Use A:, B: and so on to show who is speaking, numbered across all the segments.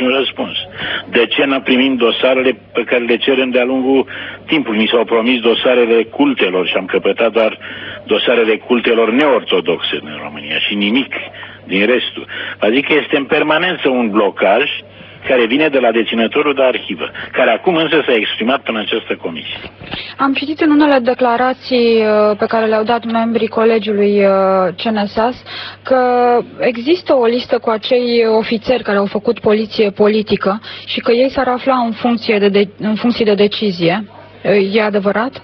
A: niciun răspuns. De ce n-am primit dosarele pe care le cerem de-a lungul timpului? Mi s-au promis dosarele cultelor și am căpătat doar dosarele cultelor neortodoxe în România și nimic din restul. Adică este în permanență un blocaj care vine de la deținătorul de arhivă, care acum însă s-a exprimat în această comisie.
B: Am citit în unele declarații pe care le-au dat membrii colegiului CNSAS că există o listă cu acei ofițeri care au făcut poliție politică și că ei s-ar afla în funcție de decizie. E adevărat?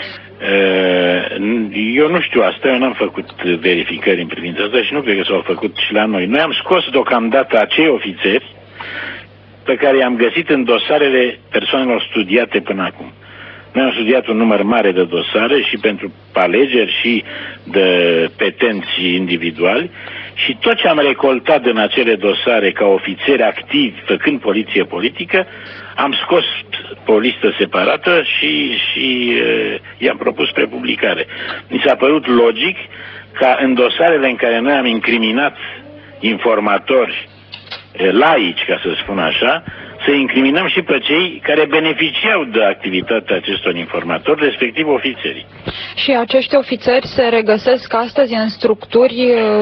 A: Eu nu știu asta, eu n-am făcut verificări în privința asta și nu cred că s-au făcut și la noi. Noi am scos deocamdată acei ofițeri pe care i-am găsit în dosarele persoanelor studiate până acum. Noi am studiat un număr mare de dosare și pentru alegeri și de petenți individuali și tot ce am recoltat în acele dosare ca ofițeri activi făcând poliție politică, am scos pe o listă separată și i-am propus spre publicare. Mi s-a părut logic ca în dosarele în care noi am incriminat informatori laici, ca să spun așa, să incriminăm și pe cei care beneficiau de activitatea acestor informatori, respectiv ofițerii.
B: Și acești ofițeri se regăsesc astăzi în structuri?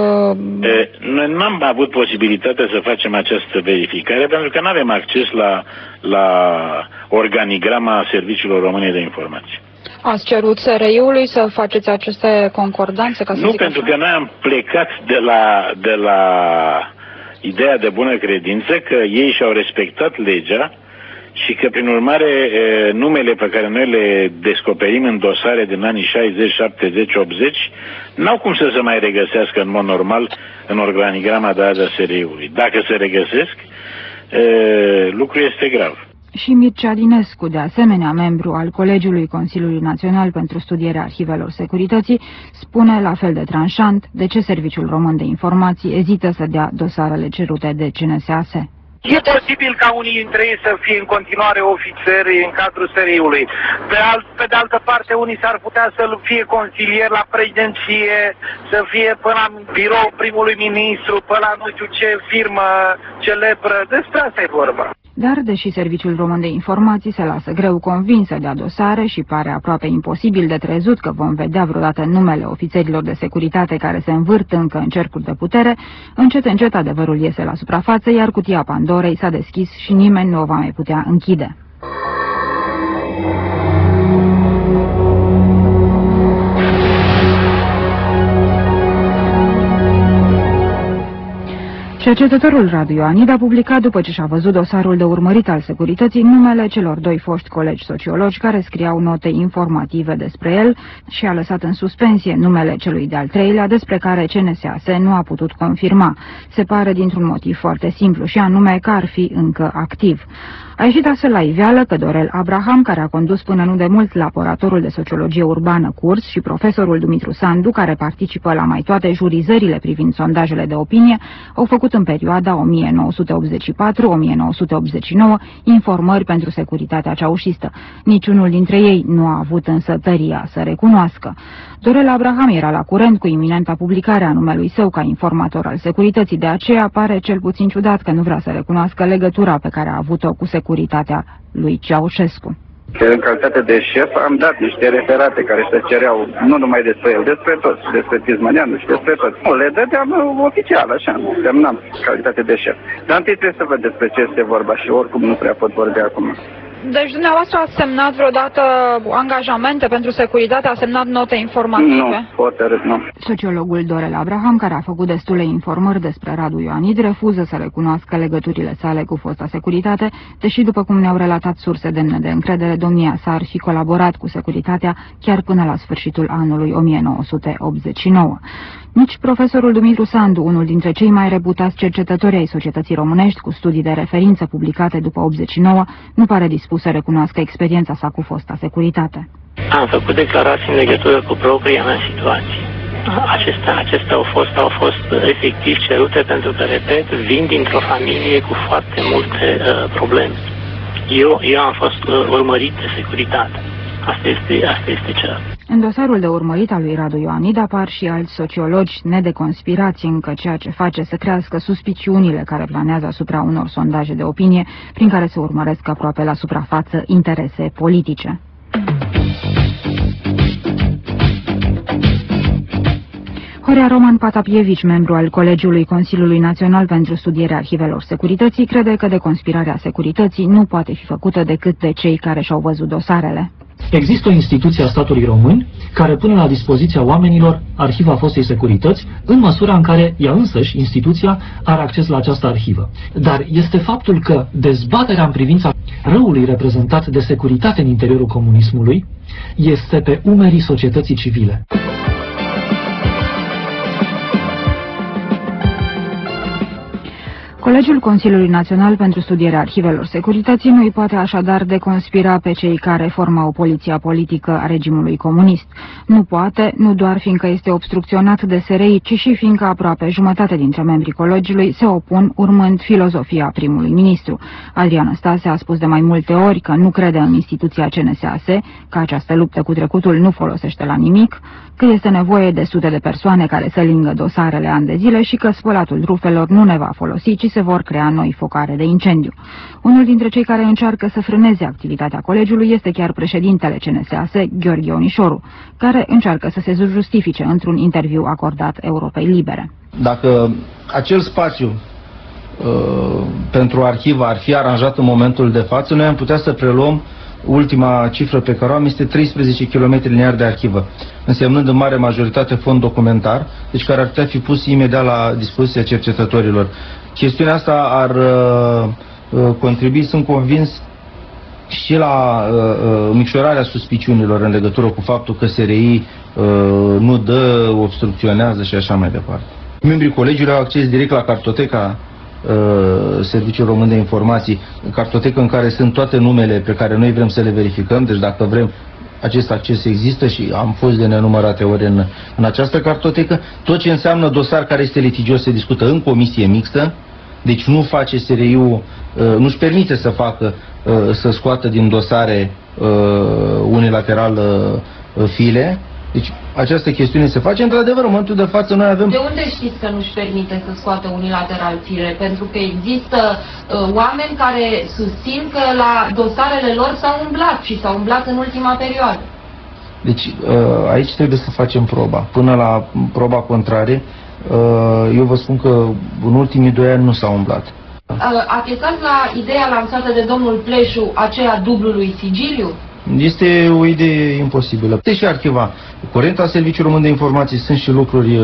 A: Noi n-am avut posibilitatea să facem această verificare pentru că nu avem acces la organigrama Serviciilor Române de Informații.
B: Ați cerut SRI-ului să faceți aceste concordanțe? Ca să
A: nu, pentru că noi am plecat de la ideea de bună credință că ei și-au respectat legea și că, prin urmare, numele pe care noi le descoperim în dosare din anii 60, 70, 80 n-au cum să se mai regăsească în mod normal în organigrama de azi a SRI-ului. Dacă se regăsesc, lucrul este grav.
C: Și Mircea Dinescu, de asemenea membru al Colegiului Consiliului Național pentru Studierea Arhivelor Securității, spune la fel de tranșant de ce Serviciul Român de Informații ezită să dea dosarele cerute de CNSAS.
D: E posibil ca unii dintre ei să fie în continuare ofițeri în cadrul SRI-ului. Pe de altă parte, unii s-ar putea să fie consilier la președinție, să fie până la birou primului ministru, până la nu știu ce firmă celebră. Despre asta e vorba.
C: Dar, deși Serviciul Român de Informații se lasă greu convins să dea dosare și pare aproape imposibil de crezut că vom vedea vreodată numele ofițerilor de securitate care se învârt încă în cercuri de putere, încet adevărul iese la suprafață, iar cutia Pandorei s-a deschis și nimeni nu o va mai putea închide. Cercetătorul Radu Ioanid a publicat, după ce și-a văzut dosarul de urmărit al securității, numele celor doi foști colegi sociologi care scriau note informative despre el și a lăsat în suspensie numele celui de-al treilea, despre care CNSAS nu a putut confirma. Se pare dintr-un motiv foarte simplu, și anume că ar fi încă activ. A ieșit astfel la iveală că Dorel Abraham, care a condus până nu de mult laboratorul de sociologie urbană Curs, și profesorul Dumitru Sandu, care participă la mai toate jurizările privind sondajele de opinie, au făcut în perioada 1984-1989 informări pentru securitatea ceaușistă. Niciunul dintre ei nu a avut însă tăria să recunoască. Dorel Abraham era la curent cu iminenta publicare a numelui său ca informator al securității, de aceea pare cel puțin ciudat că nu vrea să recunoască legătura pe care a avut-o cu securitatea lui Ceaușescu.
E: În calitate de șef am dat niște referate care se cereau nu numai despre el, despre toți, despre Tismăneanu și despre toți. Le dădeam oficial, așa, semnam calitate de șef. Dar întâi trebuie să văd despre ce este vorba și oricum nu prea pot vorbi acum.
B: Deci dumneavoastră ați semnat vreodată angajamente pentru securitate, a semnat note informative?
E: Nu, hotărât, nu.
C: Sociologul Dorel Abraham, care a făcut destule informări despre Radu Ioanid, refuză să recunoască legăturile sale cu fosta securitate, deși, după cum ne-au relatat surse demne de încredere, domnia sa ar fi colaborat cu securitatea chiar până la sfârșitul anului 1989. Nici profesorul Dumitru Sandu, unul dintre cei mai reputați cercetători ai societății românești cu studii de referință publicate după 89, nu pare dispus să recunoască experiența sa cu fosta securitate.
F: Am făcut declarații în legătură cu propria mea situație. Acestea au fost efectiv cerute pentru că, repet, vin dintr-o familie cu foarte multe probleme. Eu am fost urmărit de securitate. Asta este cea.
C: În dosarul de urmărit al lui Radu Ioanid apar și alți sociologi nedeconspirați, încă ceea ce face să crească suspiciunile care planează asupra unor sondaje de opinie prin care se urmăresc aproape la suprafață interese politice. Horea Roman Patapievici, membru al Colegiului Consiliului Național pentru Studierea Arhivelor Securității, crede că deconspirarea securității nu poate fi făcută decât de cei care și-au văzut dosarele.
G: Există o instituție a statului român care pune la dispoziția oamenilor arhiva fostei securități în măsura în care ea însăși, instituția, are acces la această arhivă. Dar este faptul că dezbaterea în privința răului reprezentat de securitate în interiorul comunismului este pe umerii societății civile.
C: Colegiul Consiliului Național pentru Studierea Arhivelor Securității nu îi poate așadar deconspira pe cei care formau poliția politică a regimului comunist. Nu poate, nu doar fiindcă este obstrucționat de SRI, ci și fiindcă aproape jumătate dintre membrii colegiului se opun urmând filozofia primului ministru. Adrian Stase a spus de mai multe ori că nu crede în instituția CNSAS, că această luptă cu trecutul nu folosește la nimic, că este nevoie de sute de persoane care să lingă dosarele ani de zile și că spălatul rufelor nu ne va folosi, ci se vor crea noi focare de incendiu. Unul dintre cei care încearcă să frâneze activitatea colegiului este chiar președintele CNSAS, Gheorghe Onișoru, care încearcă să se justifice într-un interviu acordat Europei Libere.
H: Dacă acel spațiu pentru arhivă ar fi aranjat în momentul de față, noi am putea să preluăm ultima cifră pe care o am este 13 km lineari de arhivă, însemnând în mare majoritate fond documentar, deci care ar putea fi pus imediat la dispoziția cercetătorilor. Chestiunea asta ar contribui, sunt convins, și la micșorarea suspiciunilor în legătură cu faptul că SRI nu dă, obstrucționează și așa mai departe. Membrii colegiului au acces direct la cartoteca Serviciul Român de Informații, cartotecă în care sunt toate numele pe care noi vrem să le verificăm, deci dacă vrem, acest acces există și am fost de nenumărate ori în această cartotecă. Tot ce înseamnă dosar care este litigios se discută în comisie mixtă, deci nu face SRI-ul, nu-și permite să facă, să scoată din dosare unilateral file. Deci această chestiune se face. Într-adevăr, în momentul de față noi avem...
I: De unde știți că nu-și permite să scoată unilateral file? Pentru că există oameni care susțin că la dosarele lor s-au umblat și s-au umblat în ultima perioadă.
H: Deci aici trebuie să facem proba. Până la proba contrarie, eu vă spun că în ultimii 2 ani nu s-a umblat.
I: Atezați la ideea lansată de domnul Pleșu, aceea dublului sigiliu?
H: Este o idee imposibilă. Deci și arhiva curenta Serviciul Român de Informații, sunt și lucruri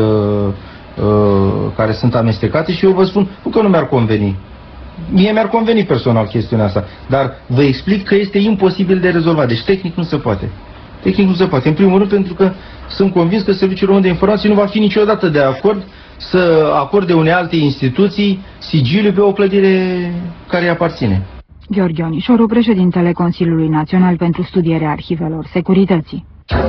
H: care sunt amestecate și eu vă spun că nu mi-ar conveni. Mie mi-ar conveni personal chestiunea asta, dar vă explic că este imposibil de rezolvat. Deci tehnic nu se poate. Tehnic nu se poate. În primul rând pentru că sunt convins că Serviciul Român de Informații nu va fi niciodată de acord să acorde unei alte instituții sigiliu pe o clădire care îi aparține.
C: Gheorghe Onișoru, președintele Consiliului Național pentru Studierea Arhivelor Securității.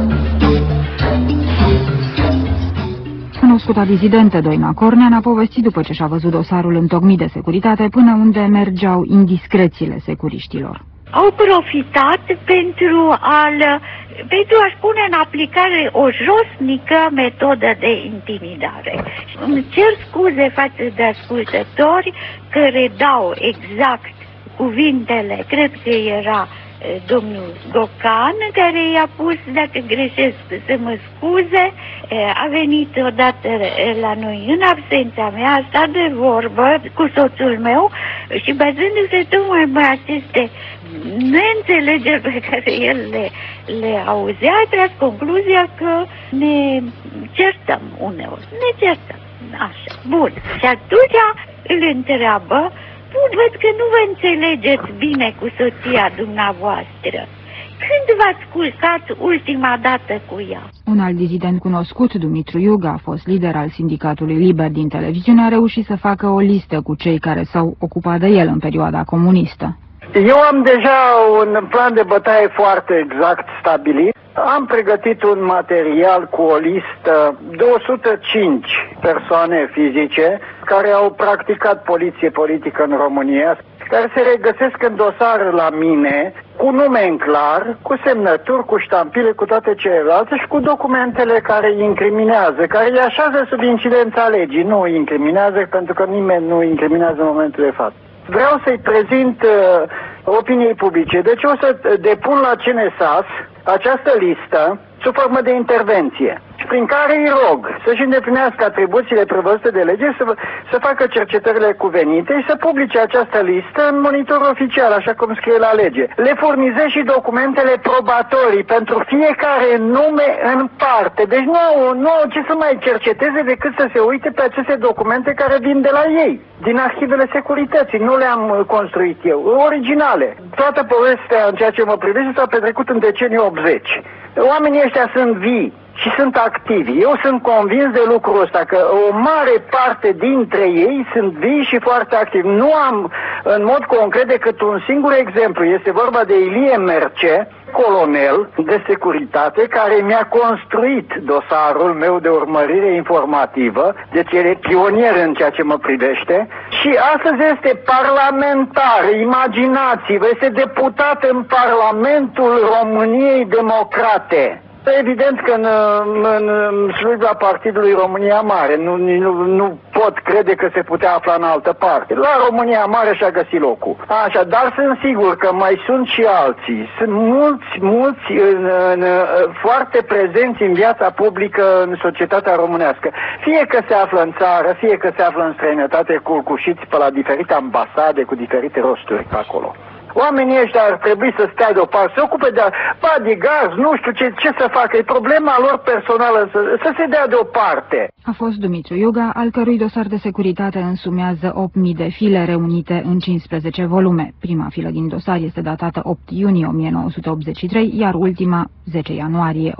C: Cunoscuta dizidentă Doina Cornea ne-a povestit după ce și-a văzut dosarul întocmit de securitate până unde mergeau indiscrețiile securiștilor.
J: Au profitat pentru a-și pune în aplicare o josnică metodă de intimidare. Îmi cer scuze față de ascultători că redau exact cuvintele, cred că era domnul Gocan, care i-a pus, dacă greșesc, să mă scuze, a venit odată la noi în absența mea, a stat de vorbă cu soțul meu și bazându-se tocmai pe aceste neînțelegeri pe care el le auzea, a tras concluzia că ne certăm uneori. Ne certăm. Așa. Bun. Și atunci îl întreabă: bun, văd că nu vă înțelegeți bine cu soția dumneavoastră. Când v-ați culcat ultima dată cu ea?
C: Un alt dizident cunoscut, Dumitru Iuga, a fost lider al Sindicatului Liber din televiziune, a reușit să facă o listă cu cei care s-au ocupat de el în perioada comunistă.
K: Eu am deja un plan de bătaie foarte exact stabilit. Am pregătit un material cu o listă de 105 persoane fizice care au practicat poliție politică în România, care se regăsesc în dosar la mine, cu nume în clar, cu semnături, cu ștampile, cu toate celelalte și cu documentele care îi incriminează, care îi așează sub incidența legii. Nu îi incriminează, pentru că nimeni nu îi incriminează în momentul de față. Vreau să-i prezint opiniei publice. Deci o să depun la CNSAS această listă sub formă de intervenție, prin care îi rog să-și îndeplinească atribuțiile prevăzute de lege, să facă cercetările cuvenite și să publice această listă în monitorul oficial, așa cum scrie la lege. Le furnizez și documentele probatorii pentru fiecare nume în parte. Deci nu au ce să mai cerceteze decât să se uite pe aceste documente care vin de la ei, din arhivele securității. Nu le-am construit eu, originale. Toată povestea în ceea ce mă privește s-a petrecut în decenii 80. Oamenii ăștia sunt vii și sunt activi. Eu sunt convins de lucrul ăsta, că o mare parte dintre ei sunt vii și foarte activi. Nu am în mod concret decât un singur exemplu. Este vorba de Ilie Merce, colonel de securitate, care mi-a construit dosarul meu de urmărire informativă, deci el e pionier în ceea ce mă privește, și astăzi este parlamentar, imaginați-vă, este deputat în Parlamentul României Democrate. Evident că în slujba Partidului România Mare nu pot crede că se putea afla în altă parte. La România Mare și-a găsit locul. Așa, dar sunt sigur că mai sunt și alții. Sunt mulți foarte prezenți în viața publică în societatea românească. Fie că se află în țară, fie că se află în străinătate, culcușiți pe la diferite ambasade cu diferite rosturi pe acolo. Oamenii ăștia ar trebui să stea deoparte, să ocupe de bodyguards, nu știu ce să facă, e problema lor personală, să se dea deoparte.
C: A fost Dumitru Iuga, al cărui dosar de securitate însumează 8.000 de file reunite în 15 volume. Prima filă din dosar este datată 8 iunie 1983, iar ultima 10 ianuarie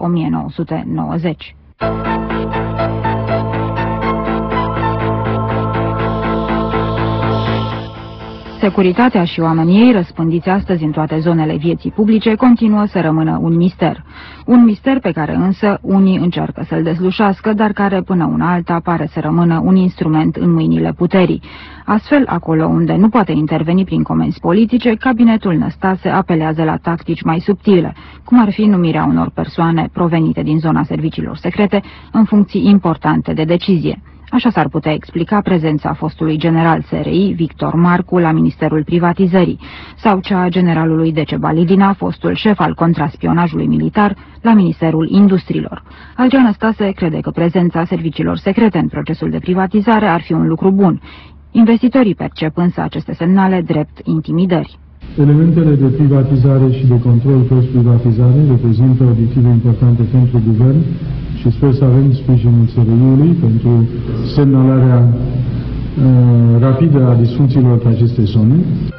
C: 1990. Securitatea și oamenii ei, răspândiți astăzi în toate zonele vieții publice, continuă să rămână un mister. Un mister pe care însă unii încearcă să-l deslușească, dar care până una alta pare să rămână un instrument în mâinile puterii. Astfel, acolo unde nu poate interveni prin comenzi politice, cabinetul Năstase apelează la tactici mai subtile, cum ar fi numirea unor persoane provenite din zona serviciilor secrete în funcții importante de decizie. Așa s-ar putea explica prezența fostului general SRI, Victor Marcu, la Ministerul Privatizării, sau cea a generalului Dece Balidina, fostul șef al contraspionajului militar, la Ministerul Industriilor. Adrian Năstase crede că prezența serviciilor secrete în procesul de privatizare ar fi un lucru bun. Investitorii percep însă aceste semnale drept intimidări.
L: Elementele de privatizare și de control post-privatizare reprezintă obiective importante pentru guvern și sper să avem sprijinul SRI-ului pentru semnalarea rapidă a disfuncțiilor pe aceste zone.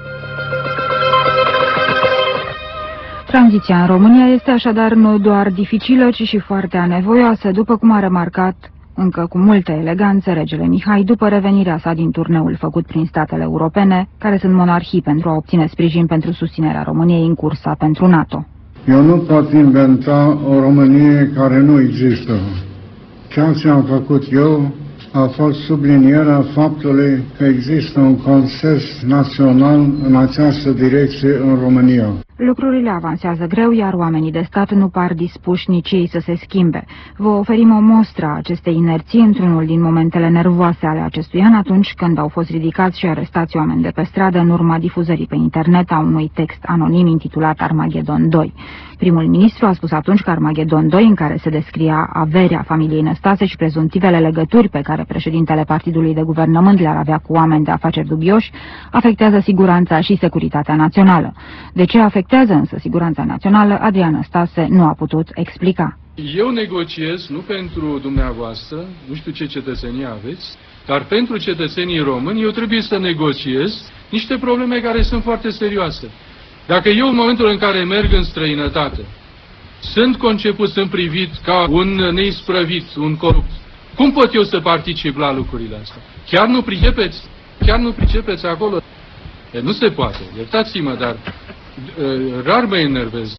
C: Tranziția în România este așadar nu doar dificilă, ci și foarte anevoioasă, după cum a remarcat încă cu multă eleganță regele Mihai după revenirea sa din turneul făcut prin statele europene, care sunt monarhii pentru a obține sprijin pentru susținerea României în cursa pentru NATO.
M: Eu nu pot inventa o Românie care nu există. Ceea ce am făcut eu a fost sublinierea faptului că există un consens național în această direcție în România.
C: Lucrurile avansează greu, iar oamenii de stat nu par dispuși nici ei să se schimbe. Vă oferim o mostră a acestei inerții într-unul din momentele nervoase ale acestui an, atunci când au fost ridicați și arestați oameni de pe stradă în urma difuzării pe internet a unui text anonim intitulat Armagedon 2. Primul ministru a spus atunci că Armagedon 2, în care se descria averea familiei Năstase și prezumtivele legături pe care președintele partidului de guvernământ le-ar avea cu oameni de afaceri dubioși, afectează siguranța și securitatea națională. De ce afectează însă siguranța națională, Adrian Năstase nu a putut explica.
N: Eu negociez nu pentru dumneavoastră, nu știu ce cetățenie aveți, dar pentru cetățenii români eu trebuie să negociez niște probleme care sunt foarte serioase. Dacă eu în momentul în care merg în străinătate sunt conceput, sunt privit ca un neisprăvit, un corupt, cum pot eu să particip la lucrurile astea? Chiar nu pricepeți? Chiar nu pricepeți acolo? Nu se poate, iertați-mă, dar rar mă enervez.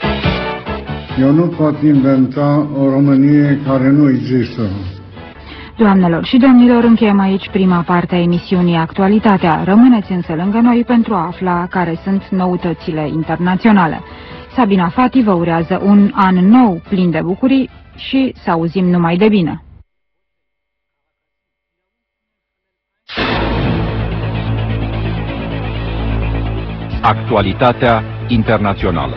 M: Eu nu pot inventa o Românie care nu există.
C: Doamnelor și domnilor, încheiem aici prima parte a emisiunii Actualitatea. Rămâneți însă lângă noi pentru a afla care sunt noutățile internaționale. Sabina Fati vă urează un an nou plin de bucurii și să auzim numai de bine.
O: Actualitatea internațională.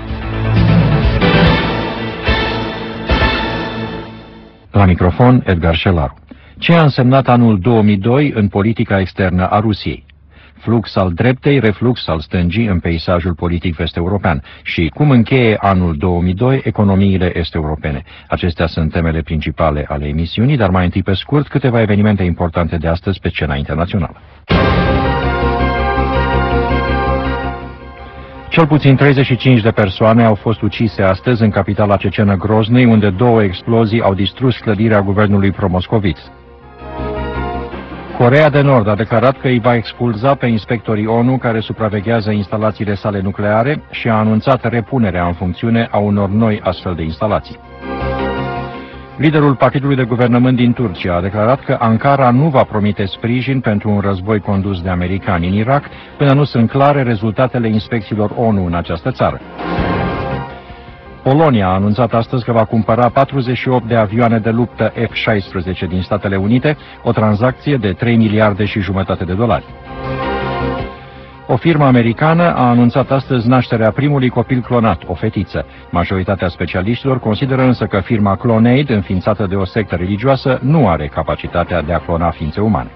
O: La microfon, Edgar Șelaru. Ce a însemnat anul 2002 în politica externă a Rusiei? Flux al dreptei, reflux al stângii în peisajul politic vest-european și cum încheie anul 2002 economiile est-europene. Acestea sunt temele principale ale emisiunii, dar mai întâi pe scurt câteva evenimente importante de astăzi pe scena internațională. Cel puțin 35 de persoane au fost ucise astăzi în capitala cecenă Groznei, unde 2 explozii au distrus clădirea guvernului pro-moscovit. Coreea de Nord a declarat că îi va expulza pe inspectorii ONU care supraveghează instalațiile sale nucleare și a anunțat repunerea în funcțiune a unor noi astfel de instalații. Liderul partidului de guvernământ din Turcia a declarat că Ankara nu va promite sprijin pentru un război condus de americani în Irak până nu sunt clare rezultatele inspecțiilor ONU în această țară. Polonia a anunțat astăzi că va cumpăra 48 de avioane de luptă F-16 din Statele Unite, o tranzacție de 3 miliarde și jumătate de dolari. O firmă americană a anunțat astăzi nașterea primului copil clonat, o fetiță. Majoritatea specialiștilor consideră însă că firma Clonaid, înființată de o sectă religioasă, nu are capacitatea de a clona ființe umane.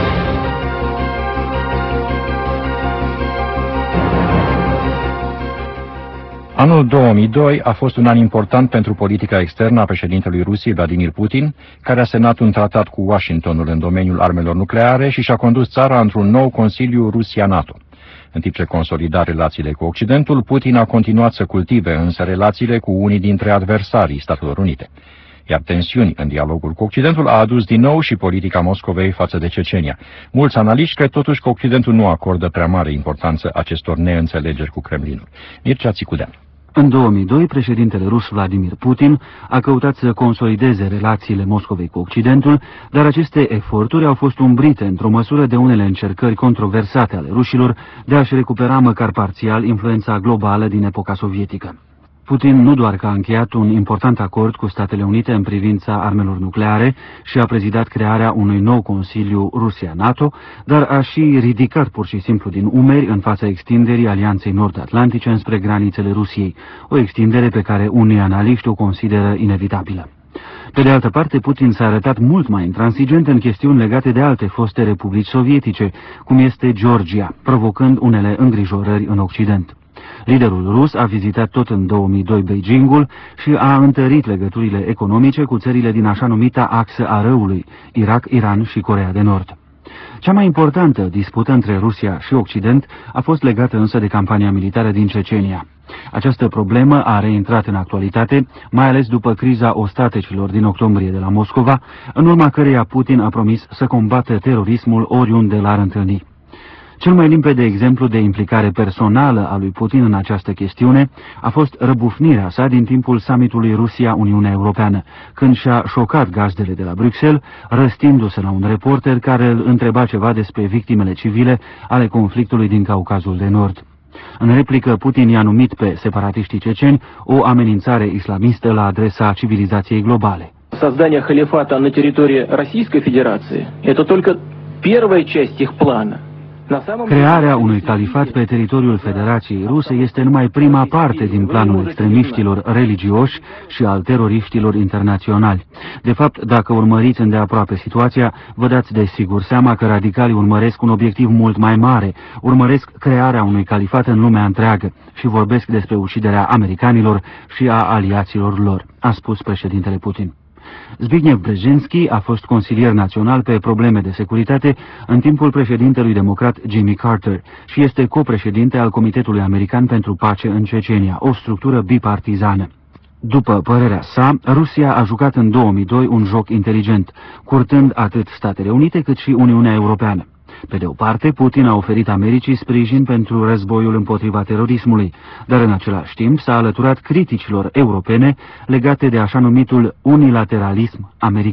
O: Anul 2002 a fost un an important pentru politica externă a președintelui Rusiei, Vladimir Putin, care a semnat un tratat cu Washingtonul în domeniul armelor nucleare și și-a condus țara într-un nou Consiliu Rusia-NATO. În timp ce consolida relațiile cu Occidentul, Putin a continuat să cultive însă relațiile cu unii dintre adversarii Statelor Unite. Iar tensiuni în dialogul cu Occidentul a adus din nou și politica Moscovei față de Cecenia. Mulți analiști cred totuși că Occidentul nu acordă prea mare importanță acestor neînțelegeri cu Kremlinul. Mircea Țicudean.
P: În 2002, președintele rus Vladimir Putin a căutat să consolideze relațiile Moscovei cu Occidentul, dar aceste eforturi au fost umbrite într-o măsură de unele încercări controversate ale rușilor de a-și recupera măcar parțial influența globală din epoca sovietică. Putin nu doar că a încheiat un important acord cu Statele Unite în privința armelor nucleare și a prezidat crearea unui nou Consiliu Rusia-NATO, dar a și ridicat pur și simplu din umeri în fața extinderii Alianței Nord-Atlantice înspre granițele Rusiei, o extindere pe care unii analiști o consideră inevitabilă. Pe de altă parte, Putin s-a arătat mult mai intransigent în chestiuni legate de alte foste republici sovietice, cum este Georgia, provocând unele îngrijorări în Occident. Liderul rus a vizitat tot în 2002 Beijingul și a întărit legăturile economice cu țările din așa numita axă a răului, Irak, Iran și Coreea de Nord. Cea mai importantă dispută între Rusia și Occident a fost legată însă de campania militară din Cecenia. Această problemă a reintrat în actualitate, mai ales după criza ostatecilor din octombrie de la Moscova, în urma căreia Putin a promis să combată terorismul oriunde l-ar întâlni. Cel mai limpede exemplu de implicare personală a lui Putin în această chestiune a fost răbufnirea sa din timpul summitului Rusia-Uniunea Europeană, când și-a șocat gazdele de la Bruxelles, răstindu-se la un reporter care îl întreba ceva despre victimele civile ale conflictului din Caucazul de Nord. În replică, Putin i-a numit pe separatiștii ceceni o amenințare islamistă la adresa civilizației globale.
Q: Создание халифата на территории Российской Федерации – это только первая часть их плана.
P: Crearea unui califat pe teritoriul Federației Ruse este numai prima parte din planul extremiștilor religioși și al teroriștilor internaționali. De fapt, dacă urmăriți îndeaproape situația, vă dați de sigur seama că radicalii urmăresc un obiectiv mult mai mare, urmăresc crearea unui califat în lumea întreagă și vorbesc despre uciderea americanilor și a aliaților lor, a spus președintele Putin. Zbigniew Brzezinski a fost consilier național pe probleme de securitate în timpul președintelui democrat Jimmy Carter și este copreședinte al Comitetului American pentru Pace în Cecenia, o structură bipartizană. După părerea sa, Rusia a jucat în 2002 un joc inteligent, curtând atât Statele Unite cât și Uniunea Europeană. Pe de o parte, Putin a oferit Americii sprijin pentru războiul împotriva terorismului, dar în același timp s-a alăturat criticilor europene legate de așa numitul unilateralism american.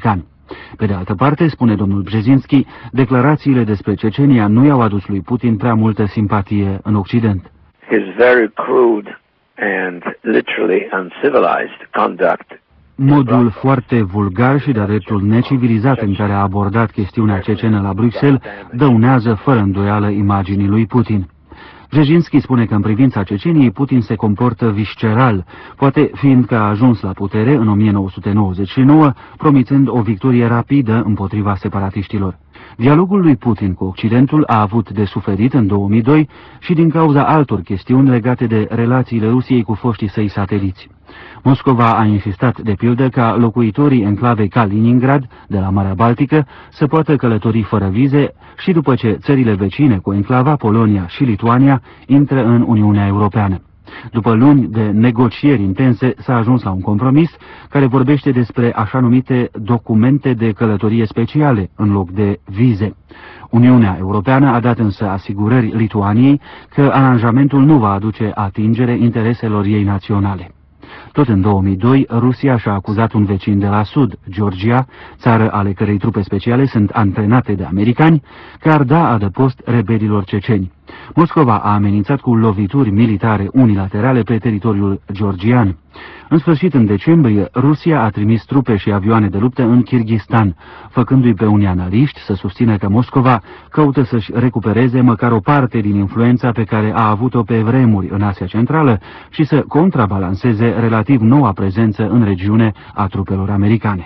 P: Pe de altă parte, spune domnul Brzezinski, declarațiile despre Cecenia nu i-au adus lui Putin prea multă simpatie în Occident.
R: His very crude and literally uncivilized conduct.
P: Modul foarte vulgar și de-a dreptul necivilizat în care a abordat chestiunea cecenă la Bruxelles dăunează fără îndoială imaginii lui Putin. Brzezinski spune că în privința Ceceniei Putin se comportă visceral, poate fiindcă a ajuns la putere în 1999, promițând o victorie rapidă împotriva separatiștilor. Dialogul lui Putin cu Occidentul a avut de suferit în 2002 și din cauza altor chestiuni legate de relațiile Rusiei cu foștii săi sateliți. Moscova a insistat, de pildă, ca locuitorii enclavei Kaliningrad, de la Marea Baltică, să poată călători fără vize și după ce țările vecine cu enclava, Polonia și Lituania, intră în Uniunea Europeană. După luni de negocieri intense, s-a ajuns la un compromis care vorbește despre așa numite documente de călătorie speciale, în loc de vize. Uniunea Europeană a dat însă asigurări Lituaniei că aranjamentul nu va aduce atingere intereselor ei naționale. Tot în 2002, Rusia și-a acuzat un vecin de la sud, Georgia, țară ale cărei trupe speciale sunt antrenate de americani, că ar da adăpost rebelilor ceceni. Moscova a amenințat cu lovituri militare unilaterale pe teritoriul georgian. În sfârșit, în decembrie, Rusia a trimis trupe și avioane de luptă în Kirghistan, făcându-i pe unii analiști să susțină că Moscova caută să-și recupereze măcar o parte din influența pe care a avut-o pe vremuri în Asia Centrală și să contrabalanceze relativ noua prezență în regiune a trupelor americane.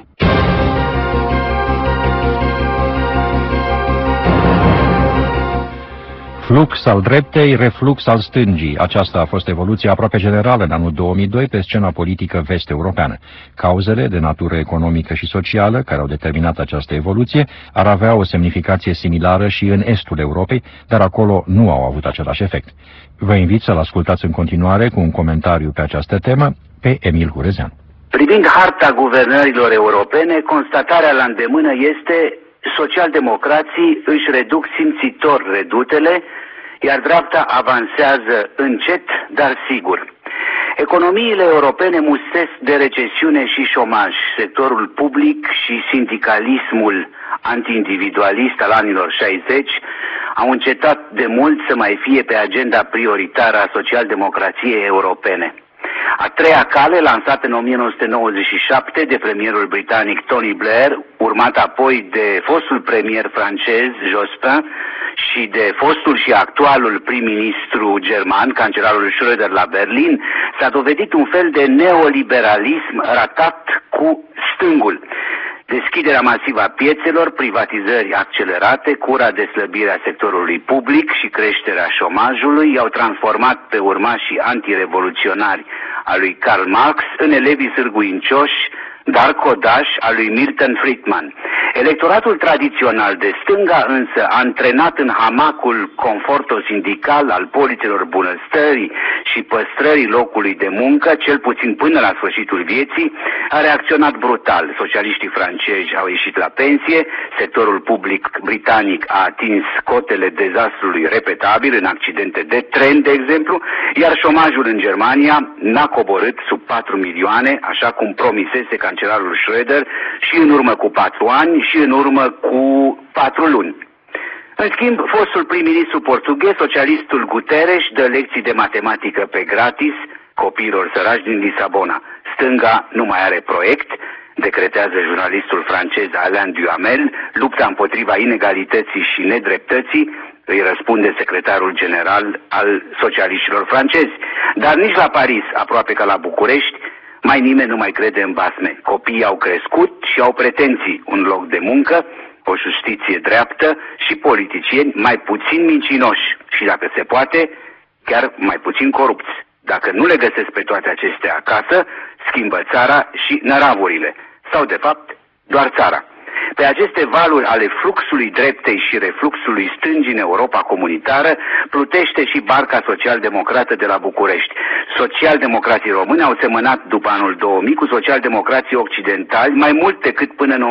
O: Flux al dreptei, reflux al stângii. Aceasta a fost evoluția aproape generală în anul 2002 pe scena politică vest-europeană. Cauzele de natură economică și socială care au determinat această evoluție ar avea o semnificație similară și în estul Europei, dar acolo nu au avut același efect. Vă invit să-l ascultați în continuare cu un comentariu pe această temă pe Emil Hurezean.
S: Privind harta guvernărilor europene, constatarea la îndemână este: socialdemocrații își reduc simțitor redutele, iar dreapta avansează încet, dar sigur. Economiile europene mustesc de recesiune și șomaj. Sectorul public și sindicalismul anti-individualist al anilor 60 au încetat de mult să mai fie pe agenda prioritară a socialdemocrației europene. A treia cale, lansată în 1997 de premierul britanic Tony Blair, urmat apoi de fostul premier francez Jospin și de fostul și actualul prim-ministru german, cancelarul Schröder la Berlin, s-a dovedit un fel de neoliberalism ratat cu stângul. Deschiderea masivă a piețelor, privatizări accelerate, cura de slăbire a sectorului public și creșterea șomajului i-au transformat pe urmașii antirevoluționari a lui Karl Marx în elevii sârguincioși, dar codași a lui Milton Friedman. Electoratul tradițional de stânga însă, antrenat în hamacul conforto-sindical al polițelor bunăstării și păstrării locului de muncă, cel puțin până la sfârșitul vieții, a reacționat brutal. Socialiștii francezi au ieșit la pensie, sectorul public britanic a atins cotele dezastrului repetabil în accidente de tren, de exemplu, iar șomajul în Germania n-a coborât sub 4 milioane, așa cum promisese cancelarul Schröder și în urmă cu 4 ani și în urmă cu 4 luni. În schimb, fostul prim-ministru portughez, socialistul Guterres, dă lecții de matematică pe gratis copiilor săraci din Lisabona. Stânga nu mai are proiect, decretează jurnalistul francez Alain Duhamel, lupta împotriva inegalității și nedreptății, îi răspunde secretarul general al socialiștilor francezi. Dar nici la Paris, aproape ca la București, mai nimeni nu mai crede în basme. Copiii au crescut și au pretenții, un loc de muncă, o justiție dreaptă și politicieni mai puțin mincinoși și, dacă se poate, chiar mai puțin corupți. Dacă nu le găsesc pe toate acestea acasă, schimbă țara și năravurile. Sau, de fapt, doar țara. Pe aceste valuri ale fluxului dreptei și refluxului stângii în Europa comunitară plutește și barca social-democrată de la București. Social-democrații români au semănat după anul 2000 cu social-democrații occidentali mai mult decât până în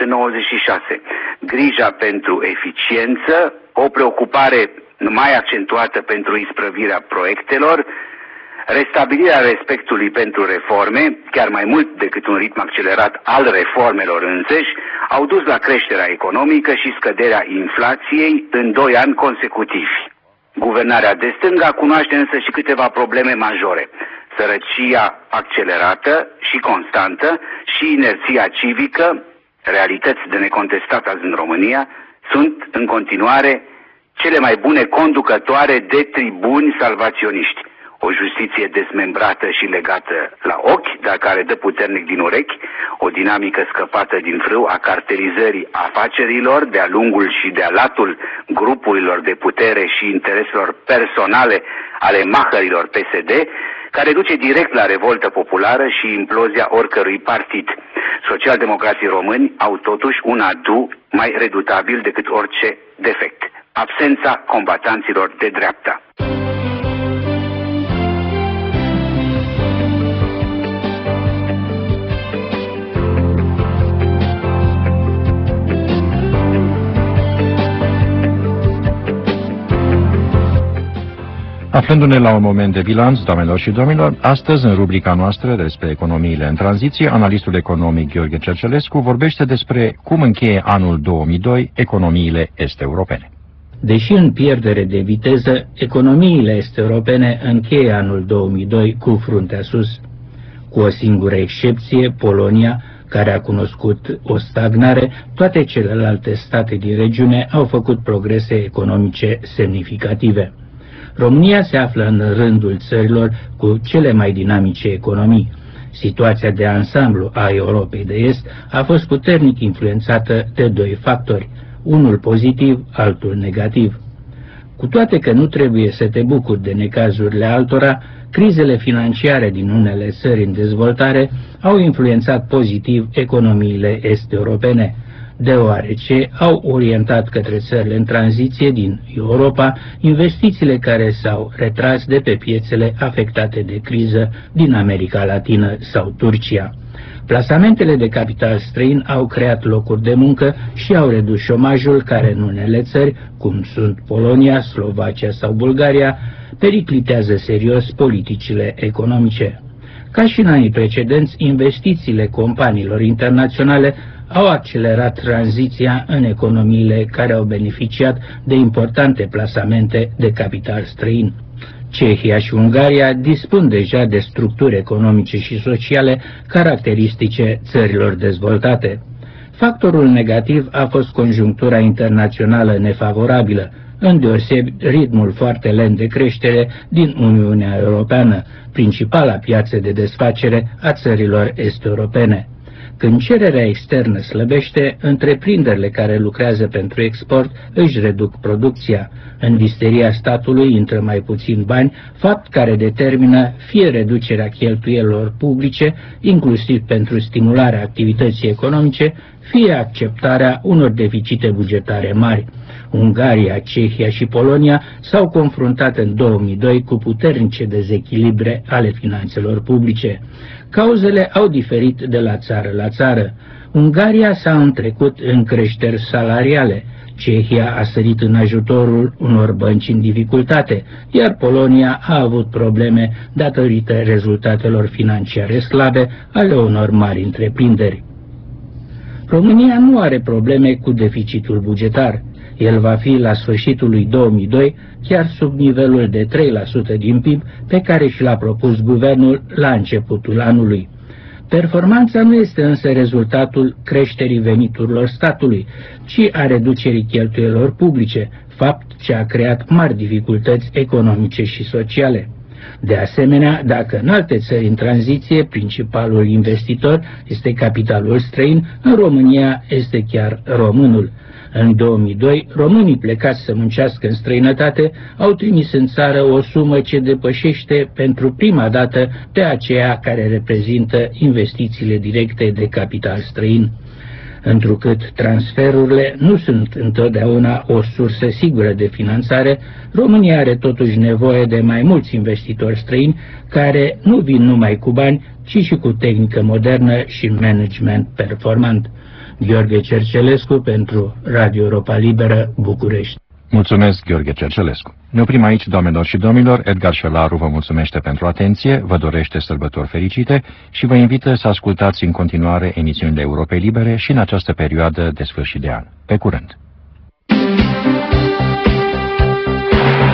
S: 1996. Grija pentru eficiență, o preocupare mai accentuată pentru isprăvirea proiectelor, Restabilirea respectului pentru reforme, chiar mai mult decât un ritm accelerat al reformelor înseși, au dus la creșterea economică și scăderea inflației în 2 ani consecutivi. Guvernarea de stânga cunoaște însă și câteva probleme majore. Sărăcia accelerată și constantă și inerția civică, realități de necontestat azi în România, sunt în continuare cele mai bune conducătoare de tribuni salvaționiști. O justiție dezmembrată și legată la ochi, dar care dă puternic din urechi, o dinamică scăpată din frâu a cartelizării afacerilor de-a lungul și de-a latul grupurilor de putere și intereselor personale ale mahărilor PSD, care duce direct la revoltă populară și implozia oricărui partid. Socialdemocrații români au totuși un atu mai redutabil decât orice defect: absența combatanților de dreapta.
O: Aflându-ne la un moment de bilanț, doamnelor și domnilor, astăzi, în rubrica noastră despre economiile în tranziție, analistul economic Gheorghe Cercelescu vorbește despre cum încheie anul 2002 economiile est-europene.
T: Deși în pierdere de viteză, economiile est-europene încheie anul 2002 cu fruntea sus. Cu o singură excepție, Polonia, care a cunoscut o stagnare, toate celelalte state din regiune au făcut progrese economice semnificative. România se află în rândul țărilor cu cele mai dinamice economii. Situația de ansamblu a Europei de Est a fost puternic influențată de 2 factori, unul pozitiv, altul negativ. Cu toate că nu trebuie să te bucuri de necazurile altora, crizele financiare din unele țări în dezvoltare au influențat pozitiv economiile est-europene, deoarece au orientat către țările în tranziție din Europa investițiile care s-au retras de pe piețele afectate de criză din America Latină sau Turcia. Plasamentele de capital străin au creat locuri de muncă și au redus șomajul care în unele țări, cum sunt Polonia, Slovacia sau Bulgaria, periclitează serios politicile economice. Ca și în anii precedenți, investițiile companiilor internaționale au accelerat tranziția în economiile care au beneficiat de importante plasamente de capital străin. Cehia și Ungaria dispun deja de structuri economice și sociale caracteristice țărilor dezvoltate. Factorul negativ a fost conjunctura internațională nefavorabilă, îndeosebi ritmul foarte lent de creștere din Uniunea Europeană, principala piață de desfacere a țărilor est-europene. Când cererea externă slăbește, întreprinderile care lucrează pentru export își reduc producția. În visteria statului intră mai puțin bani, fapt care determină fie reducerea cheltuielilor publice, inclusiv pentru stimularea activității economice, fie acceptarea unor deficite bugetare mari. Ungaria, Cehia și Polonia s-au confruntat în 2002 cu puternice dezechilibre ale finanțelor publice. Cauzele au diferit de la țară la țară. Ungaria s-a întrecut în creșteri salariale, Cehia a sărit în ajutorul unor bănci în dificultate, iar Polonia a avut probleme datorită rezultatelor financiare slabe ale unor mari întreprinderi. România nu are probleme cu deficitul bugetar. El va fi la sfârșitul lui 2002 chiar sub nivelul de 3% din PIB pe care și l-a propus guvernul la începutul anului. Performanța nu este însă rezultatul creșterii veniturilor statului, ci a reducerii cheltuielor publice, fapt ce a creat mari dificultăți economice și sociale. De asemenea, dacă în alte țări în tranziție principalul investitor este capitalul străin, în România este chiar românul. În 2002, românii plecați să muncească în străinătate au trimis în țară o sumă ce depășește pentru prima dată pe aceea care reprezintă investițiile directe de capital străin. Întrucât transferurile nu sunt întotdeauna o sursă sigură de finanțare, România are totuși nevoie de mai mulți investitori străini care nu vin numai cu bani, ci și cu tehnică modernă și management performant. Gheorghe Cercelescu pentru Radio Europa Liberă, București.
O: Mulțumesc, Gheorghe Cercelescu. Ne oprim aici, doamnelor și domnilor. Edgar Șelaru vă mulțumește pentru atenție, vă dorește sărbători fericite și vă invită să ascultați în continuare emisiunile Europei Libere și în această perioadă de sfârșit de an. Pe curând!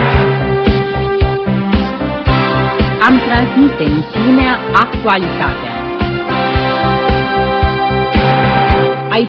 U: Am transmis emisiunea Actualitatea.